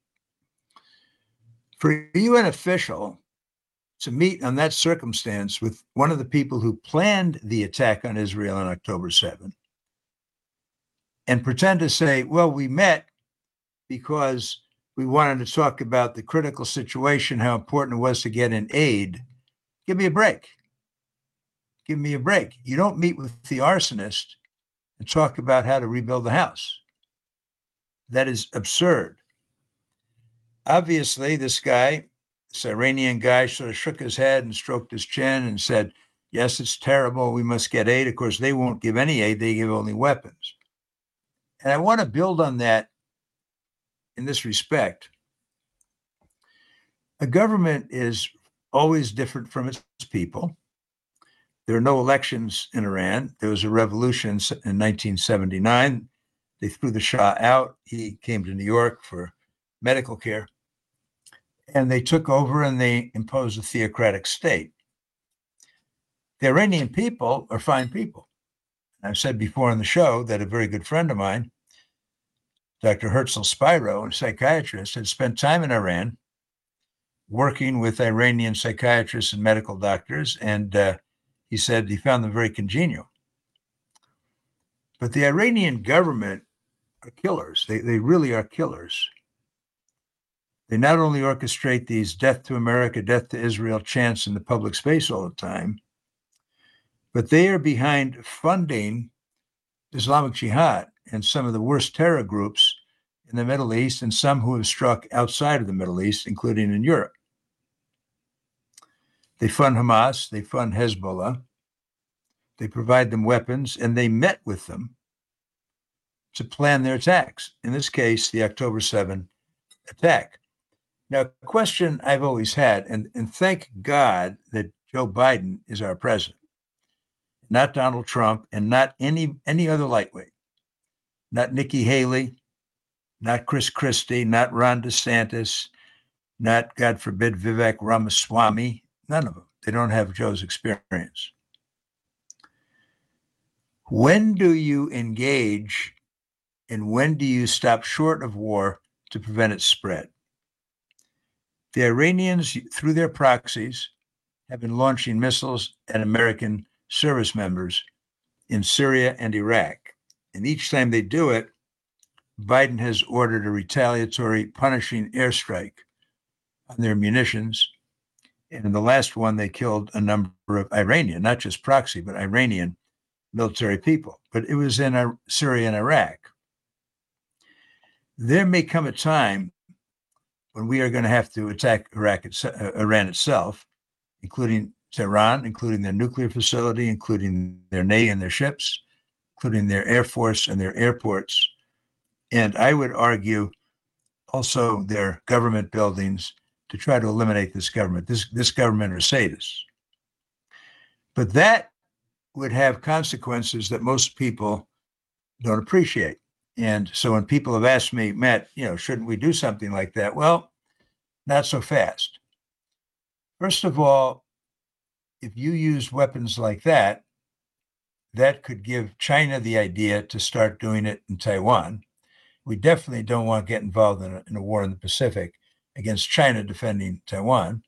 for a UN official to meet on that circumstance with one of the people who planned the attack on Israel on October 7 and pretend to say, well, we met because we wanted to talk about the critical situation, how important it was to get in aid. Give me a break. Give me a break. You don't meet with the arsonist and talk about how to rebuild the house. That is absurd. Obviously, this guy, this Iranian guy, sort of shook his head and stroked his chin and said, yes, it's terrible. We must get aid. Of course, they won't give any aid. They give only weapons. And I want to build on that in this respect. A government is always different from its people. There are no elections in Iran. There was a revolution in 1979. They threw the Shah out. He came to New York for medical care. And they took over and they imposed a theocratic state. The Iranian people are fine people. I've said before on the show that a very good friend of mine, Dr. Herzl Spiro, a psychiatrist, had spent time in Iran working with Iranian psychiatrists and medical doctors, and he said he found them very congenial. But the Iranian government are killers. They really are killers. They not only orchestrate these death to America, death to Israel chants in the public space all the time, but they are behind funding Islamic Jihad and some of the worst terror groups in the Middle East, and some who have struck outside of the Middle East, including in Europe. They fund Hamas, they fund Hezbollah, they provide them weapons, and they met with them to plan their attacks. In this case, the October 7 attack. Now, a question I've always had, and thank God that Joe Biden is our president, not Donald Trump, and not any other lightweight, not Nikki Haley, not Chris Christie, not Ron DeSantis, not, God forbid, Vivek Ramaswamy, none of them. They don't have Joe's experience. When do you engage and when do you stop short of war to prevent its spread? The Iranians, through their proxies, have been launching missiles at American service members in Syria and Iraq. And each time they do it, Biden has ordered a retaliatory punishing airstrike on their munitions. And in the last one, they killed a number of Iranian, not just proxy, but Iranian military people. But it was in Syria and Iraq. There may come a time when we are going to have to attack Iran itself, including Tehran, including their nuclear facility, including their Navy and their ships, including their Air Force and their airports. And I would argue also their government buildings to try to eliminate this government, this government or sadist. But that would have consequences that most people don't appreciate. And so when people have asked me, Matt, shouldn't we do something like that? Well, not so fast. First of all, if you use weapons like that, that could give China the idea to start doing it in Taiwan. We definitely don't want to get involved in a war in the Pacific against China defending Taiwan.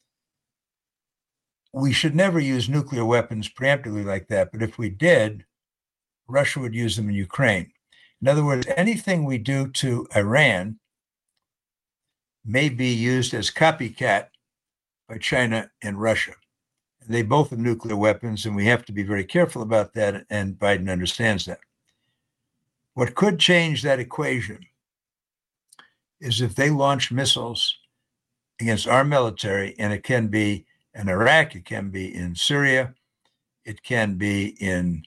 We should never use nuclear weapons preemptively like that, but if we did, Russia would use them in Ukraine. In other words, anything we do to Iran may be used as copycat by China and Russia. They both have nuclear weapons, and we have to be very careful about that, and Biden understands that. What could change that equation is if they launch missiles against our military, and it can be in Iraq, it can be in Syria, it can be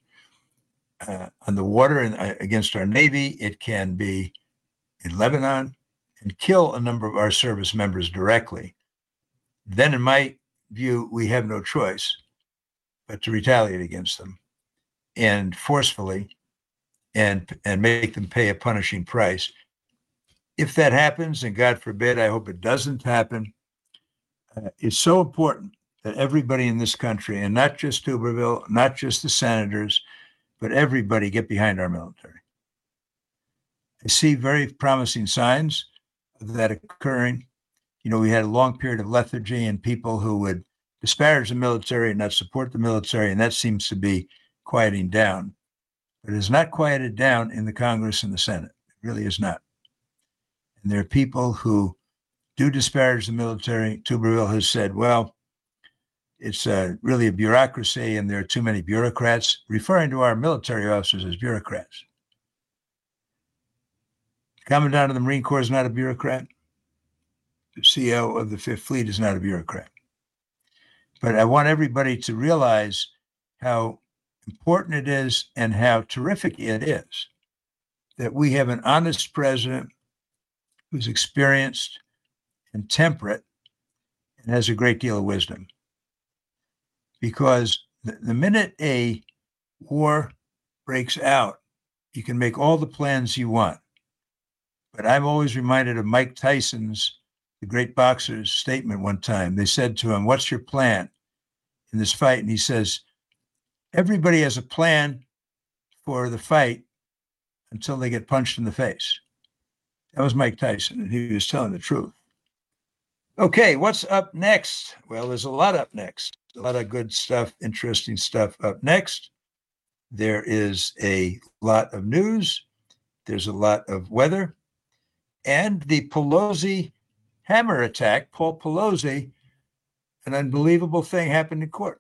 on the water against our Navy, it can be in Lebanon, and kill a number of our service members directly. Then, in my view, we have no choice but to retaliate against them and forcefully and make them pay a punishing price. If that happens, and God forbid, I hope it doesn't happen, it's so important that everybody in this country, and not just Tuberville, not just the senators, but everybody get behind our military. I see very promising signs of that occurring. We had a long period of lethargy and people who would disparage the military and not support the military, and that seems to be quieting down. But it is not quieted down in the Congress and the Senate. It really is not. And there are people who do disparage the military. Tuberville has said, well, it's really a bureaucracy and there are too many bureaucrats, referring to our military officers as bureaucrats. The Commandant of the Marine Corps is not a bureaucrat. The CEO of the Fifth Fleet is not a bureaucrat. But I want everybody to realize how important it is and how terrific it is that we have an honest president who's experienced and temperate and has a great deal of wisdom. Because the minute a war breaks out, you can make all the plans you want. But I'm always reminded of Mike Tyson's, the great boxer's, statement one time. They said to him, what's your plan in this fight? And he says, everybody has a plan for the fight until they get punched in the face. That was Mike Tyson, and he was telling the truth. Okay, what's up next? Well, there's a lot up next. A lot of good stuff, interesting stuff up next. There is a lot of news. There's a lot of weather. And the Pelosi hammer attack, Paul Pelosi, an unbelievable thing happened in court.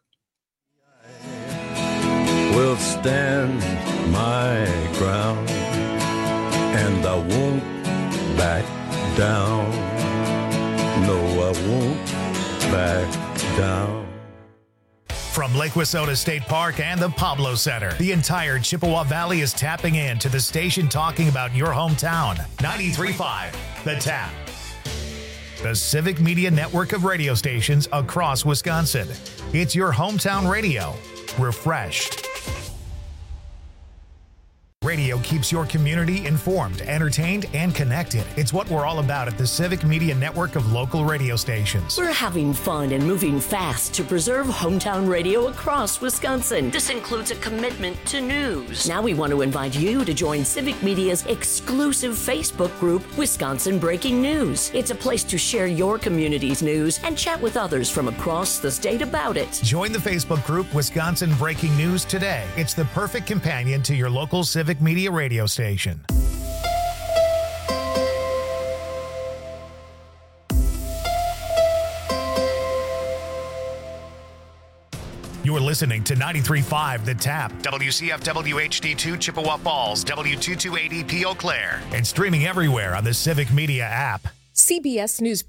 Will stand my ground, and I won't back down. No, I won't back down. From Lake Wissota State Park and the Pablo Center, the entire Chippewa Valley is tapping in to the station talking about your hometown. 93.5, The Tap. The Civic Media network of radio stations across Wisconsin. It's your hometown radio. Refreshed. Radio keeps your community informed, entertained, and connected. It's what we're all about at the Civic Media Network of local radio stations. We're having fun and moving fast to preserve hometown radio across Wisconsin. This includes a commitment to news. Now we want to invite you to join Civic Media's exclusive Facebook group, Wisconsin Breaking News. It's a place to share your community's news and chat with others from across the state about it. Join the Facebook group Wisconsin Breaking News today. It's the perfect companion to your local Civic Media radio station. You're listening to 93.5 The Tap, WCFW HD2 Chippewa Falls, W228EP Eau Claire, and streaming everywhere on the Civic Media app. CBS News